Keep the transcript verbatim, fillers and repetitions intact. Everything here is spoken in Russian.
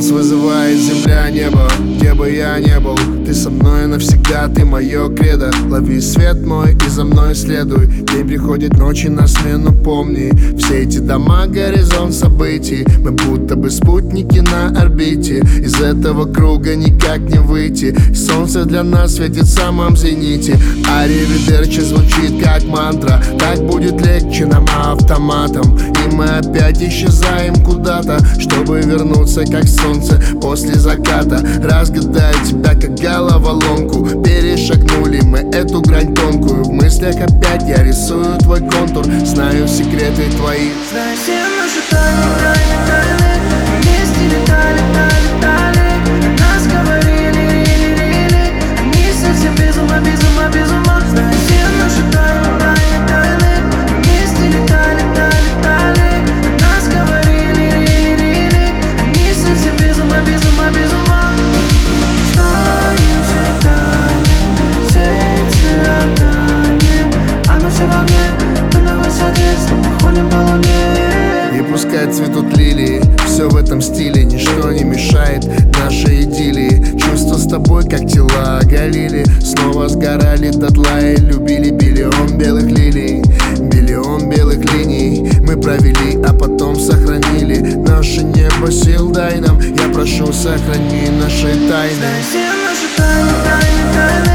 Нас вызывает земля, небо, где бы я не был. Ты со мной навсегда, ты мое кредо. Лови свет мой и за мной следуй. День приходит, ночи на смену, помни. Все эти дома, горизонт событий. Мы будто бы спутники на орбите. Из этого круга никак не выйти. Солнце для нас светит в самом зените. Аривидерчи звучит как мантра. Так будет легче нам автоматом. И мы опять исчезаем куда-то, чтобы вернуться как солнце после заката. Разгадаю тебя как головоломку. Перешагнули мы эту грань тонкую. В мыслях опять я рисую твой контур. Знаю секреты твои. Знаю все наши тайны, тайны, тайны. Вместе летали, летали, летали. Нас говорили, рили, рили. Они совсем без ума, без ума, без ума. Знаю все наши тайны, тайны, тайны. Вместе летали, летали, летали. Нас говорили, рили, рили. Они совсем без ума, без ума, без ума. Знаю все тайны, все эти отдания. Оно все во мне, мы на высоте, снова ходим по луне. И пускай цветут лилии, все в этом стиле. Ничто не мешает нашей идиллии. Чувства с тобой, как тела оголили. Снова сгорали дотла и любили. Биллион белых лилий, биллион белых линий мы провели, а потом сохранили. Наше небо сил дай нам. Я прошу, сохрани наши тайны. Знаю все наши тайны, тайны, тайны.